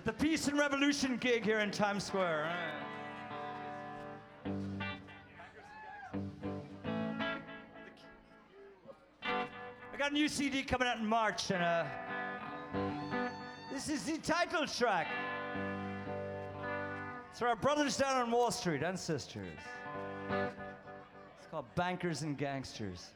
the Peace and Revolution gig here in Times Square. I got a new CD coming out in March, and this is the title track. It's for our brothers down on Wall Street and sisters. It's called Bankers and Gangsters.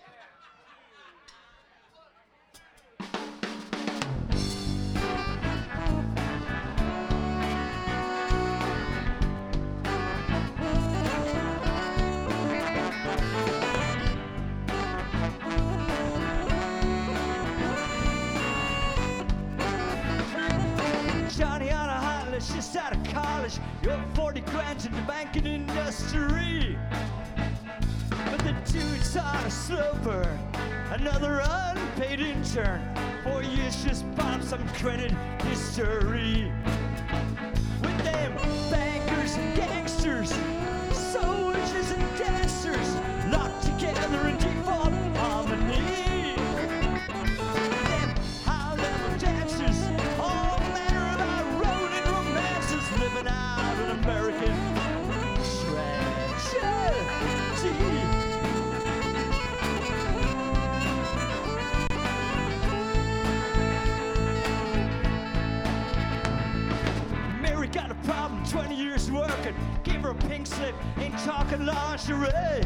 Just out of college, you're 40 grand in the banking industry. But the dude's on a sloper, another unpaid intern. 4 years just bought some credit history. With them bankers and gangsters, soldiers and dancers, locked together in default harmony. American tragedy. Mary got a problem, 20 years working. Gave her a pink slip, ain't talking lingerie.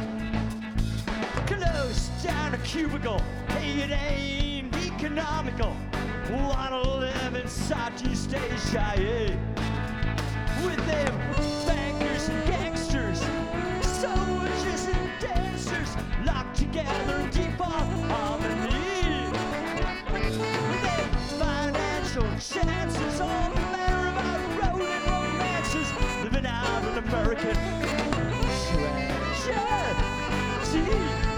Closed down a cubicle, hey, it ain't economical. Wanna live in Southeast Asia, yeah. With them bankers and gangsters, soldiers and dancers, locked together in default harmony. With them financial chances, all manner of out-rolling romances, living out an American tragedy.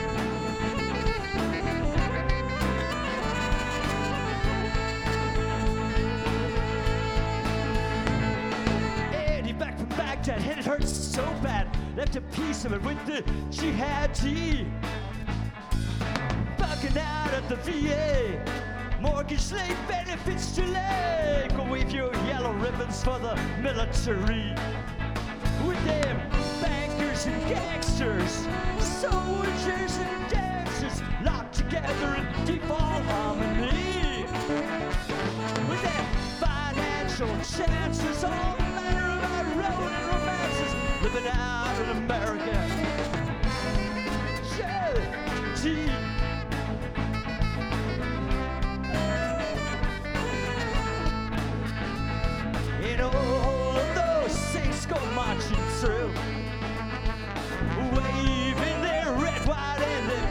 That hit it hurts so bad, left a piece of it with the jihadi. Bugging out of the VA, mortgage late benefits delay. Go wave your yellow ribbons for the military. With them bankers and gangsters, soldiers and dancers, locked together in default harmony. With them financial chances, all manner of road and romances, living out in America. Tragedy. And all of those saints go marching through, waving their red, white, and their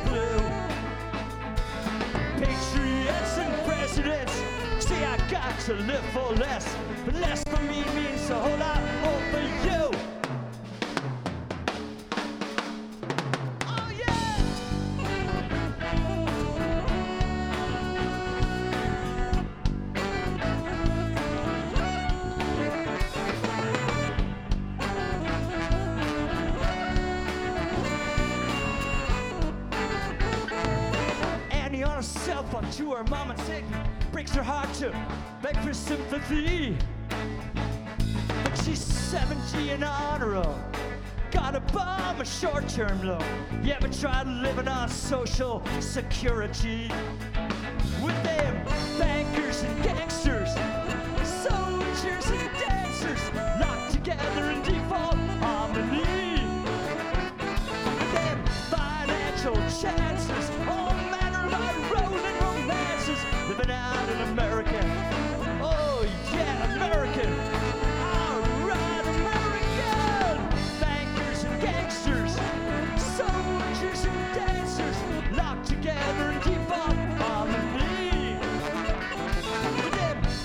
blue. Patriots and presidents say I got to live for less, but less for me means a whole lot more for you. Oh yeah! Annie on her cell phone to her mom and said, breaks her heart to beg for sympathy. But she's 70 and on her own. Gotta bomb a short-term loan. You ever tried living on Social Security? With them bankers and gangsters, soldiers and dancers, locked together in default harmony. With them financial chances, all manner of rolling romances, living out in America. Oh yeah, American. All right, American. Bankers and gangsters, soldiers and dancers, locked together in default harmony. With them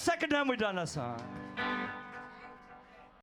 second time we've done that song.